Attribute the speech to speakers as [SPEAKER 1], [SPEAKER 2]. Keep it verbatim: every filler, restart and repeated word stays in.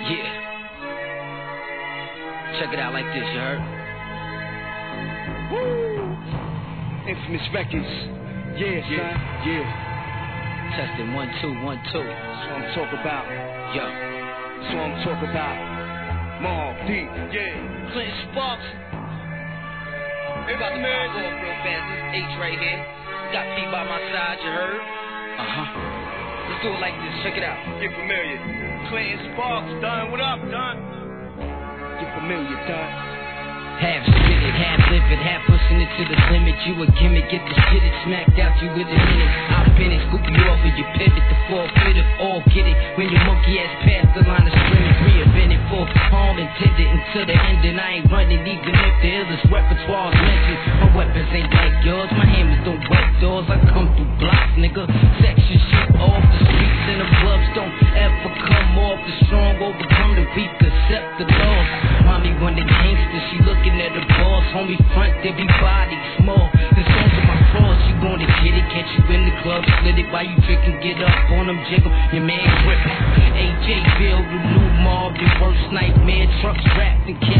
[SPEAKER 1] Yeah. Check it out like this, you heard?
[SPEAKER 2] Woo! Infamous Records. Yeah, son.
[SPEAKER 1] Yeah, yeah. Testing one, two, one, two.
[SPEAKER 2] That's what I'm talking about.
[SPEAKER 1] Yo.
[SPEAKER 2] That's what I'm talking about. Mob Deep. Yeah.
[SPEAKER 1] Clinton Sparks. We about to pop off real fast. This is H right here. Got P by my side, you heard? Uh-huh. Let's do it like this. Check it out.
[SPEAKER 2] Get familiar.
[SPEAKER 1] Clinton Sparks, done. What up, done?
[SPEAKER 2] Get familiar, done.
[SPEAKER 1] Half spitted, half living, half pushing it to the limit. You a gimmick, get the shit it smacked out you with a minute. I've been it, scoop you off and you pivot. The forfeit of all get it. When your monkey ass past the line of scrimmage, reinvent it for harm intended until the end. And I ain't running even if the illest repertoire is mentioned. My weapons ain't like yours, my hammers don't wet doors. I come through blocks, nigga. Section shit off the streets and the clubs don't ever come off. The strong overcome the weak, accept the loss. Mommy run the gangster, she looking at the boss, homie front, they be body small. The songs of my cross, you gonna get it, catch you in the club, split it while you drinking, get up on them jiggle, your man gripping. A J build the new mob, your worst nightmare, trucks wrapped in cash.